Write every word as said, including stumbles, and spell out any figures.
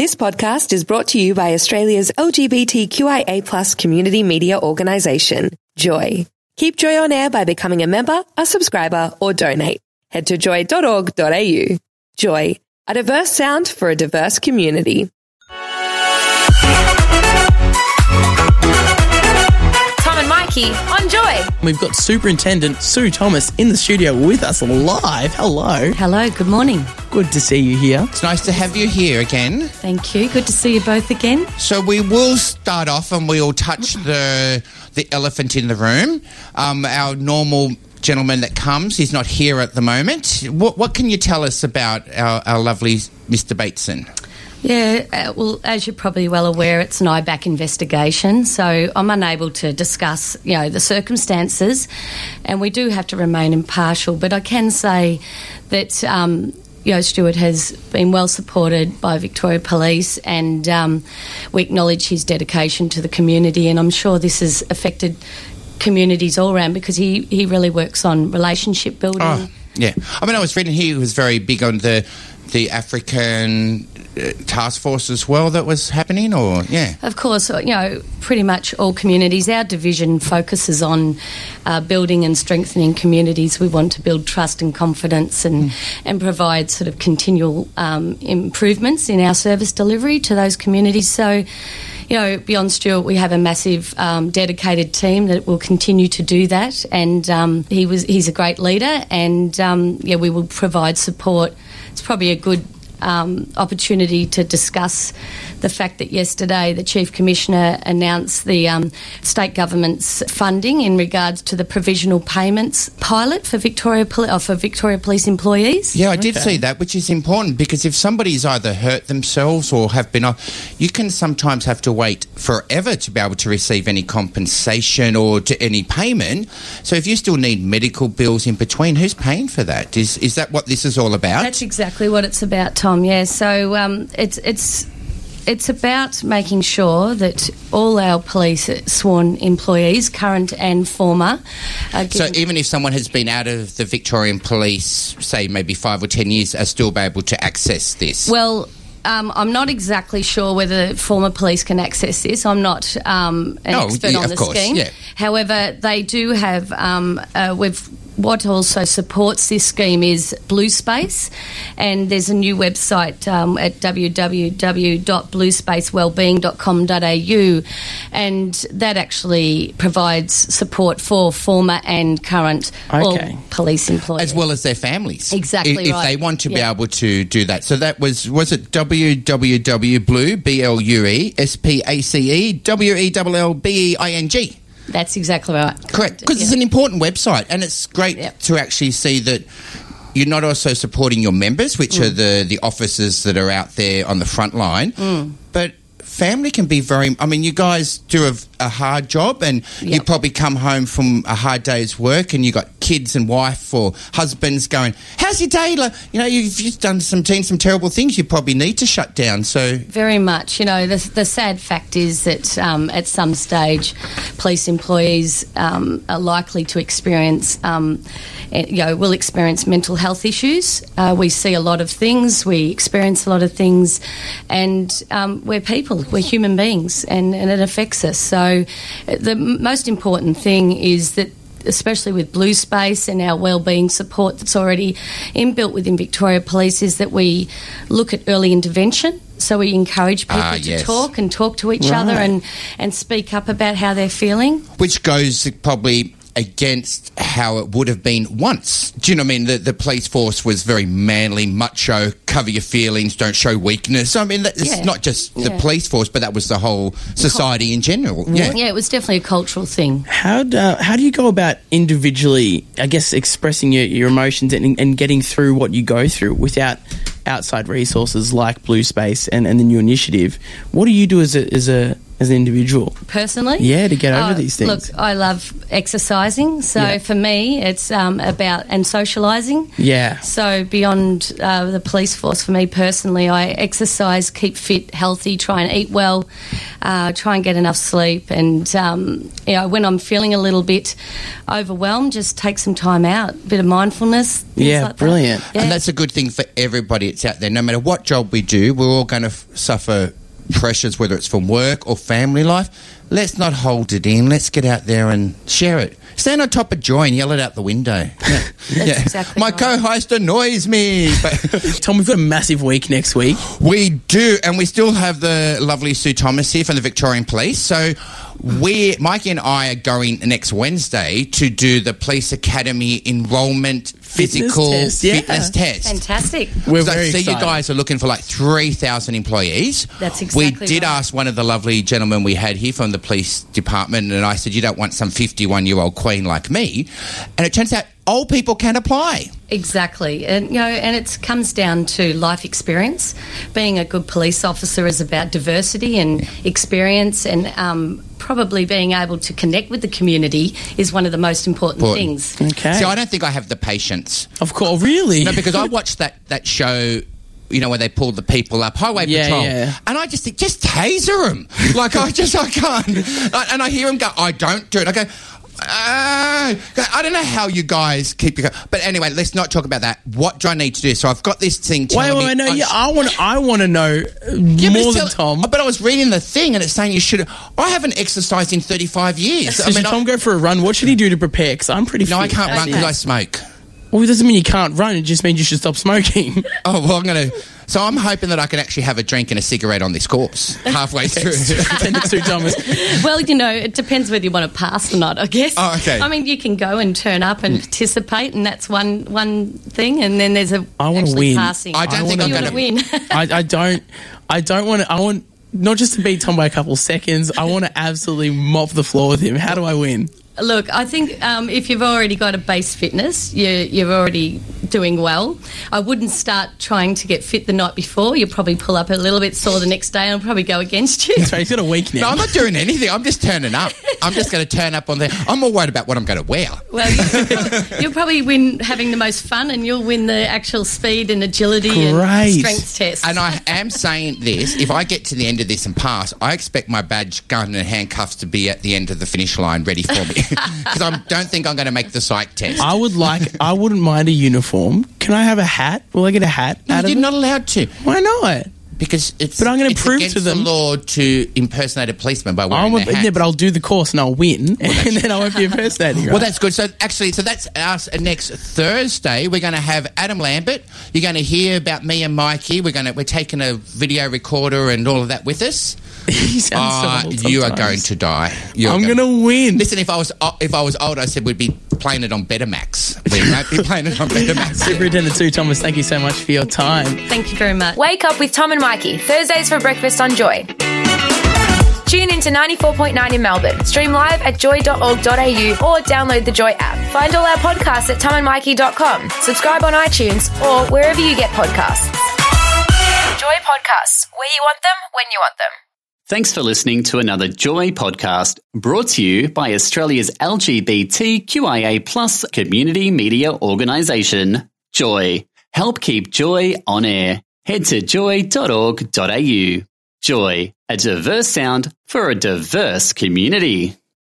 This podcast is brought to you by Australia's L G B T Q I A plus community media organisation, Joy. Keep Joy on air by becoming a member, a subscriber, or donate. Head to joy dot org dot a u. Joy, a diverse sound for a diverse community. Tom and Mikey on Joy. We've got Superintendent Sue Thomas in the studio with us live. Hello. Hello, good morning. Good to see you here. It's nice to have you here again. Thank you. Good to see you both again. So we will start off and we'll touch the the elephant in the room. Um, our normal gentleman that comes, he's not here at the moment. What, what can you tell us about our, our lovely Mister Bateson? Yeah, uh, well, as you're probably well aware, it's an I B A C investigation, so I'm unable to discuss, you know, the circumstances, and we do have to remain impartial. But I can say that, um, you know, Stuart has been well supported by Victoria Police, and um, we acknowledge his dedication to the community, and I'm sure this has affected communities all around because he, he really works on relationship building. Oh, yeah. I mean, I was reading he was very big on the the African uh, task force as well that was happening, or, yeah? Of course, you know, pretty much all communities. Our division focuses on uh, building and strengthening communities. We want to build trust and confidence and, mm. and provide sort of continual um, improvements in our service delivery to those communities. So, you know, beyond Stuart, we have a massive um, dedicated team that will continue to do that, and um, he was he's a great leader, and um, yeah, we will provide support. It's probably a good um, opportunity to discuss the fact that yesterday the Chief Commissioner announced the um, state government's funding in regards to the provisional payments pilot for Victoria Poli- uh, for Victoria Police employees. Yeah, I did okay. see that, which is important because if somebody's either hurt themselves or have been off, you can sometimes have to wait forever to be able to receive any compensation or to any payment. So if you still need medical bills in between, who's paying for that? Is is that what this is all about? That's exactly what it's about, Tom. Yeah. So um, it's it's. It's about making sure that all our police sworn employees, current and former, are so even if someone has been out of the Victorian Police, say maybe five or ten years, are still be able to access this? Well, um, I'm not exactly sure whether former police can access this. I'm not um, an oh, expert yeah, on of the course, scheme. Yeah. However, they do have um, uh, we've. What also supports this scheme is Blue Space, and there's a new website um, at w w w dot blue space wellbeing dot com dot a u, and that actually provides support for former and current okay. all police employees. As well as their families. Exactly if, right. If they want to yeah. be able to do that. So that was, was it w w w dot blue, B L U E, S P A C E, W E L L B E I N G. That's exactly right. Correct, because yeah. it's an important website, and it's great yep. to actually see that you're not also supporting your members, which mm. are the, the officers that are out there on the front line, mm. but family can be very... I mean, you guys do a, a hard job, and yep. you probably come home from a hard day's work and you got kids and wife or husbands going, how's your day? Like, you know, you've just done some seen some terrible things. You probably need to shut down. So very much. You know, the, the sad fact is that um, at some stage police employees um, are likely to experience, um, you know, will experience mental health issues. Uh, we see a lot of things. We experience a lot of things, and um, we're people. We're human beings, and, and it affects us. So the most important thing is that, especially with Blue Space and our wellbeing support that's already inbuilt within Victoria Police, is that we look at early intervention. So we encourage people ah, to yes. talk and talk to each right. other and, and speak up about how they're feeling. Which goes probably against how it would have been once. Do you know what I mean? The, the police force was very manly, macho, cover your feelings, don't show weakness. I mean, it's yeah. not just the yeah. police force, but that was the whole society in general. Yeah, yeah, it was definitely a cultural thing. How do, how do you go about individually, I guess, expressing your, your emotions and, and getting through what you go through without outside resources like Blue Space and, and the new initiative? What do you do as a as a as an individual? Personally? Yeah, to get over Oh, these things. Look, I love exercising. So Yeah. for me, it's um, about, and socialising. Yeah. So beyond uh, the police force, for me personally, I exercise, keep fit, healthy, try and eat well, uh, try and get enough sleep. And, um, you know, when I'm feeling a little bit overwhelmed, just take some time out, a bit of mindfulness. things Yeah, like that. brilliant. Yeah. And that's a good thing for everybody that's out there. No matter what job we do, we're all going to f- suffer pressures, whether it's from work or family life. Let's not hold it in. Let's get out there and share it. Stand on top of joy and yell it out the window. Yeah. That's exactly My right. co-host annoys me. But Tom, we've got a massive week next week. we do, and we still have the lovely Sue Thomas here from the Victorian Police. So we, Mikey and I are going next Wednesday to do the Police Academy enrolment physical test, yeah. fitness test. Fantastic. We're So I very see excited. you guys are looking for like three thousand employees. That's We exactly did right. ask one of the lovely gentlemen we had here from the police department, and I said, you don't want some fifty-one-year-old queen like me. And it turns out old people can apply. Exactly, and you know, and it comes down to life experience. Being a good police officer is about diversity and experience, and um, probably being able to connect with the community is one of the most important, Important. things. Okay. See, I don't think I have the patience. Of course, really? No, because I watched that, that show, you know, where they pulled the people up, Highway Yeah, Patrol, yeah. and I just think, just taser them. Like, I just, I can't. And I hear them go, I don't do it. I go, ah, I don't know how you guys keep your... But anyway, let's not talk about that. What do I need to do? So I've got this thing Wait, telling wait, me... wait, no, I yeah, sh- I want, I want to know uh, Yeah, but more it's than tell- Tom. But I was reading the thing and it's saying you should... I haven't exercised in thirty-five years. So I mean, should I- Tom go for a run? What should he do to prepare? Because I'm pretty no, I fit. can't run because Okay. I smoke. Well, it doesn't mean you can't run. It just means you should stop smoking. Oh, well, I'm going to... So I'm hoping that I can actually have a drink and a cigarette on this course halfway through. Send it to Thomas. Well, you know, it depends whether you want to pass or not, I guess. Oh, okay. I mean, you can go and turn up and participate, and that's one one thing, and then there's a I wanna actually win. passing. I don't I think I'm you going want to... to win. I, I don't. I don't want to. I want not just to beat Tom by a couple seconds. I want to absolutely mop the floor with him. How do I win? Look, I think um, if you've already got a base fitness, you, you're already doing well. I wouldn't start trying to get fit the night before. You'll probably pull up a little bit sore the next day and it'll probably go against you. So he's got a week No, now. I'm not doing anything. I'm just turning up. I'm just going to turn up on there. I'm more worried about what I'm going to wear. Well, you, you'll probably win having the most fun, and you'll win the actual speed and agility and Great. strength test. And I am saying this, if I get to the end of this and pass, I expect my badge, gun and handcuffs to be at the end of the finish line ready for me. Because I don't think I'm going to make the psych test. I would like. I wouldn't mind a uniform. Can I have a hat? Will I get a hat? No, out of you're it? not allowed to. Why not? Because it's, But I'm gonna it's prove against to them- the law to impersonate a policeman by I wearing want, their hat. yeah, but I'll do the course and I'll win, and then I won't be impersonating. Right? Well, that's good. So actually, so that's us next Thursday. We're going to have Adam Lambert. You're going to hear about me and Mikey. We're going to we're taking a video recorder and all of that with us. He sounds Ah, so old you are sometimes. going to die. You're I'm going- gonna win. Listen, if I was o- if I was old, I said we'd be playing it on Betamax. We won't be playing it on Betamax. Superintendent Sue Thomas, thank you so much for your time. Thank you very much. Wake up with Tom and Mikey, Thursdays for breakfast on Joy. Tune in to ninety-four point nine in Melbourne. Stream live at joy dot org dot a u or download the Joy app. Find all our podcasts at tom and mikey dot com. Subscribe on iTunes or wherever you get podcasts. Joy Podcasts, where you want them, when you want them. Thanks for listening to another Joy podcast brought to you by Australia's L G B T Q I A plus community media organisation, Joy. Help keep Joy on air. Head to joy dot org dot a u. Joy, a diverse sound for a diverse community.